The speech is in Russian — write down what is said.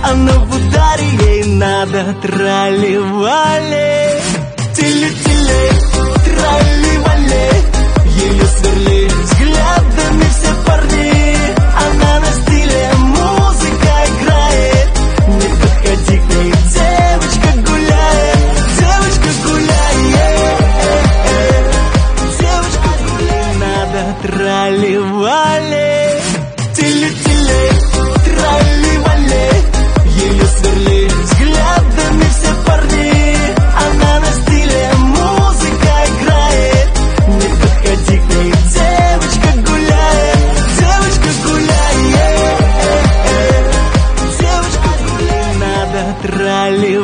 она в ударе, ей надо трали-вали. Тили-тили, трали-вали. Ее сверлили взглядами все парни. Она на стиле, музыка играет. Не подходи к ней, девочка гуляет. Девочка гуляет. Девочка гуляет. Надо трали-вали. Тили-тили, трали-вали. Ее сверлили взглядами все парни. Она на стиле, музыка играет. Не подходи к ней, девочка гуляет. Девочка гуляет. Девочка гуляет. Надо трали